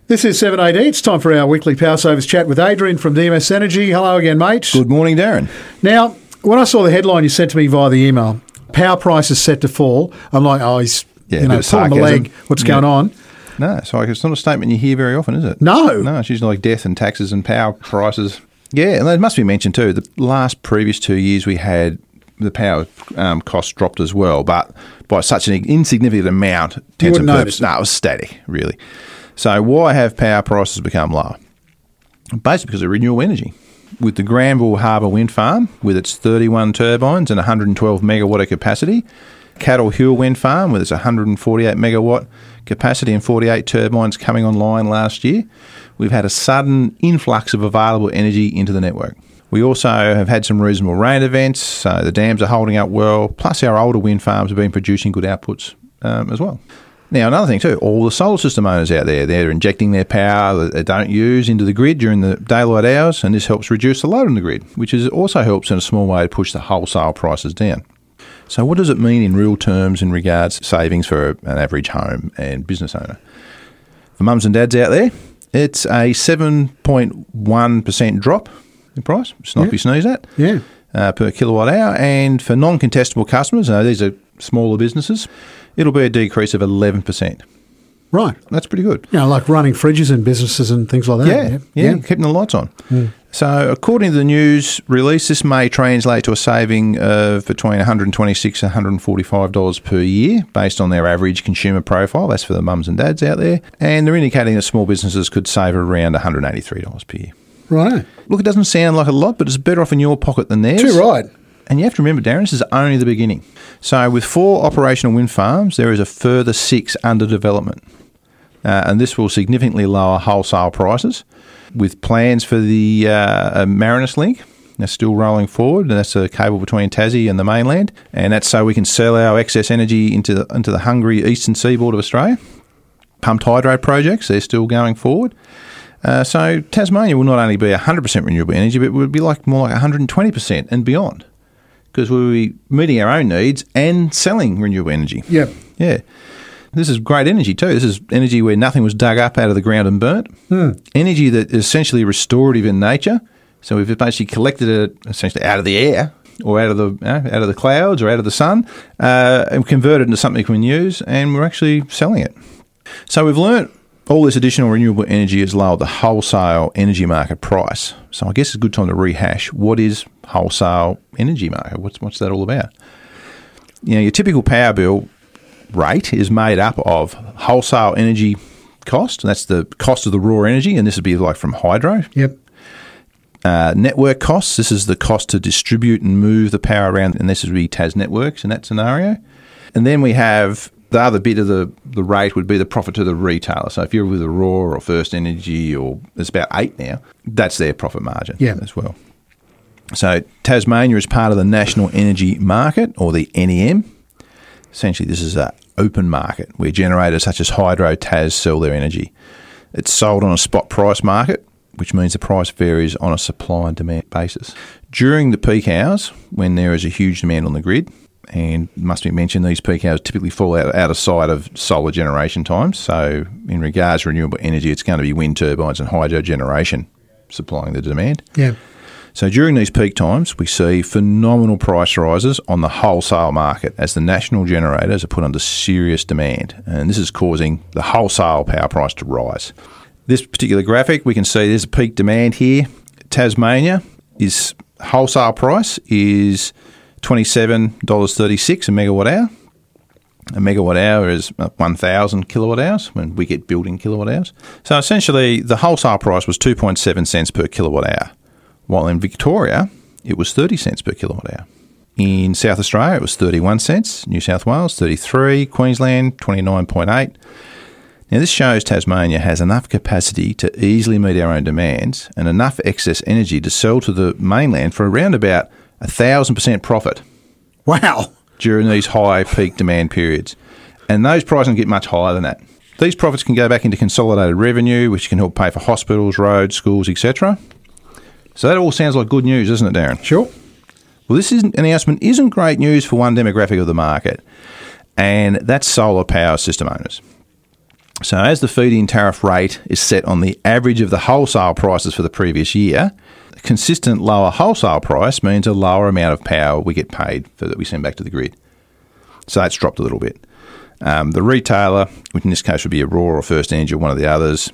This is 7AD. It's time for our weekly Power Savers chat with Adrian from DMS Energy. Hello again, mate. Good morning, Darren. Now, when I saw the headline you sent to me via the email, power prices set to fall, I'm like, he's pulling my leg. What's going on? No, it's not a statement you hear very often, is it? No. No, it's usually like death and taxes and power prices. Yeah, and it must be mentioned too, the previous 2 years we had the power costs dropped as well, but by such an insignificant amount. You wouldn't notice. No, it was static, really. So why have power prices become lower? Basically because of renewable energy. With the Granville Harbour Wind Farm, with its 31 turbines and 112 megawatt of capacity, Cattle Hill Wind Farm, with its 148 megawatt capacity and 48 turbines coming online last year, we've had a sudden influx of available energy into the network. We also have had some reasonable rain events, so the dams are holding up well, plus our older wind farms have been producing good outputs as well. Now, another thing too, all the solar system owners out there, they're injecting their power that they don't use into the grid during the daylight hours, and this helps reduce the load on the grid, which also helps in a small way to push the wholesale prices down. So what does it mean in real terms in regards to savings for an average home and business owner? For mums and dads out there, it's a 7.1% drop in price. It's not to be sneezed at. Yeah. Per kilowatt hour. And for non-contestable customers, these are smaller businesses, it'll be a decrease of 11%. Right. That's pretty good. Like running fridges in businesses and things like that. Yeah, keeping the lights on. Mm. So according to the news release, this may translate to a saving of between $126 and $145 per year based on their average consumer profile. That's for the mums and dads out there. And they're indicating that small businesses could save around $183 per year. Right. Look, it doesn't sound like a lot, but it's better off in your pocket than theirs. Too right. And you have to remember, Darren, this is only the beginning. So with 4 operational wind farms, there is a further 6 under development. And this will significantly lower wholesale prices. With plans for the Marinus Link, they're still rolling forward. And that's a cable between Tassie and the mainland. And that's so we can sell our excess energy into the hungry eastern seaboard of Australia. Pumped hydro projects, they're still going forward. So Tasmania will not only be 100% renewable energy, but it would be more like 120% and beyond, because we'll be meeting our own needs and selling renewable energy. Yep. Yeah. This is great energy too. This is energy where nothing was dug up out of the ground and burnt. Energy that is essentially restorative in nature. So we've basically collected it essentially out of the air or out of the clouds or out of the sun and converted it into something we can use, and we're actually selling it. So we've learnt all this additional renewable energy has lowered the wholesale energy market price. So I guess it's a good time to rehash what is wholesale energy market. What's that all about? Your typical power bill rate is made up of wholesale energy cost, and that's the cost of the raw energy, and this would be like from hydro. Yep. Network costs, this is the cost to distribute and move the power around, and this would be Tas Networks in that scenario. And then we have the other bit of the rate would be the profit to the retailer. So if you're with Aurora or First Energy, or there's about 8 now, that's their profit margin as well. So Tasmania is part of the National Energy Market, or the NEM. Essentially, this is an open market where generators such as Hydro Tas sell their energy. It's sold on a spot price market, which means the price varies on a supply and demand basis. During the peak hours, when there is a huge demand on the grid, and it must be mentioned, these peak hours typically fall out of sight of solar generation times. So in regards to renewable energy, it's going to be wind turbines and hydro generation supplying the demand. Yeah. So during these peak times, we see phenomenal price rises on the wholesale market as the national generators are put under serious demand. And this is causing the wholesale power price to rise. This particular graphic, we can see there's a peak demand here. Tasmania is wholesale price is $27.36 a megawatt hour. A megawatt hour is 1,000 kilowatt hours when we get billed in kilowatt hours. So essentially, the wholesale price was 2.7 cents per kilowatt hour, while in Victoria, it was 30 cents per kilowatt hour. In South Australia, it was 31 cents, New South Wales, 33, Queensland, 29.8. Now, this shows Tasmania has enough capacity to easily meet our own demands and enough excess energy to sell to the mainland for around about 1,000% profit. Wow. During these high peak demand periods. And those prices can get much higher than that. These profits can go back into consolidated revenue, which can help pay for hospitals, roads, schools, etc. So that all sounds like good news, doesn't it, Darren? Sure. Well, this announcement isn't great news for one demographic of the market, and that's solar power system owners. So as the feed-in tariff rate is set on the average of the wholesale prices for the previous year, a consistent lower wholesale price means a lower amount of power we get paid for that we send back to the grid. So that's dropped a little bit. The retailer, which in this case would be Aurora or First Energy or one of the others,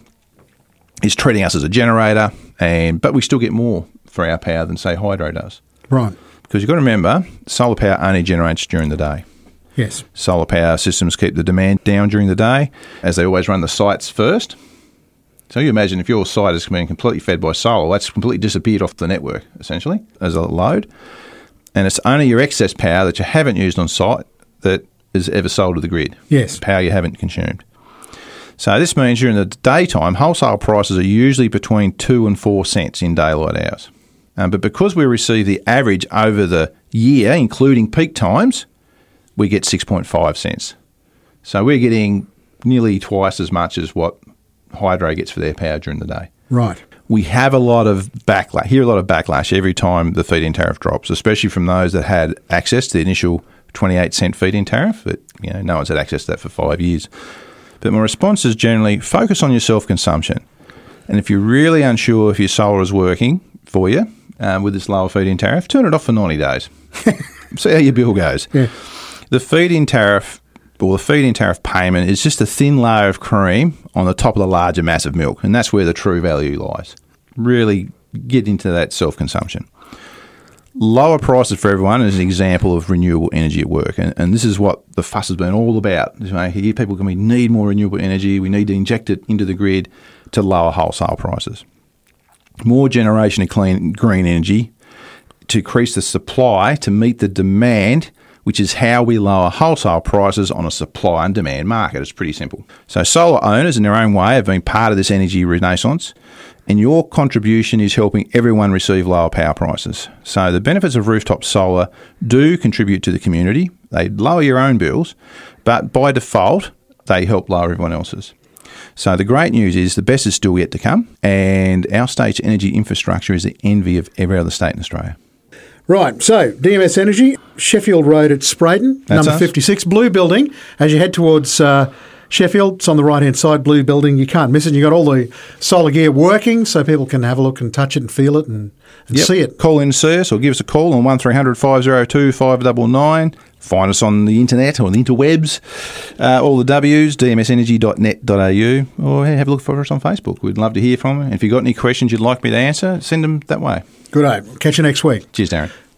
is treating us as a generator, but we still get more for our power than, say, hydro does. Right. Because you've got to remember, solar power only generates during the day. Yes. Solar power systems keep the demand down during the day, as they always run the sites first. So you imagine if your site is being completely fed by solar, that's completely disappeared off the network, essentially, as a load. And it's only your excess power that you haven't used on site that is ever sold to the grid. Yes. Power you haven't consumed. So this means during the daytime, wholesale prices are usually between 2 and 4 cents in daylight hours. But because we receive the average over the year, including peak times, we get 6.5 cents. So we're getting nearly twice as much as what hydro gets for their power during the day. Right. We have a lot of backlash every time the feed-in tariff drops, especially from those that had access to the initial 28-cent feed-in tariff. But no one's had access to that for 5 years. But my response is generally focus on your self-consumption. And if you're really unsure if your solar is working for you with this lower feed-in tariff, turn it off for 90 days. See how your bill goes. Yeah. The feed-in tariff, or the feed-in tariff payment, is just a thin layer of cream on the top of the larger mass of milk, and that's where the true value lies. Really get into that self-consumption. Lower prices for everyone is an example of renewable energy at work, and this is what the fuss has been all about. Here people we need more renewable energy, we need to inject it into the grid to lower wholesale prices. More generation of clean green energy to increase the supply to meet the demand, which is how we lower wholesale prices on a supply and demand market. It's pretty simple. So solar owners in their own way have been part of this energy renaissance, and your contribution is helping everyone receive lower power prices. So the benefits of rooftop solar do contribute to the community. They lower your own bills, but by default, they help lower everyone else's. So the great news is the best is still yet to come, and our state's energy infrastructure is the envy of every other state in Australia. Right, so DMS Energy, Sheffield Road at Sprayton, That's number us. 56, blue building. As you head towards Sheffield, it's on the right-hand side, blue building. You can't miss it. You've got all the solar gear working so people can have a look and touch it and feel it and see it. Call in and see us or give us a call on 1300 502 599. Find us on the internet or the interwebs, all the W's, dmsenergy.net.au, or have a look for us on Facebook. We'd love to hear from you. And if you've got any questions you'd like me to answer, send them that way. Good day. Catch you next week. Cheers, Darren.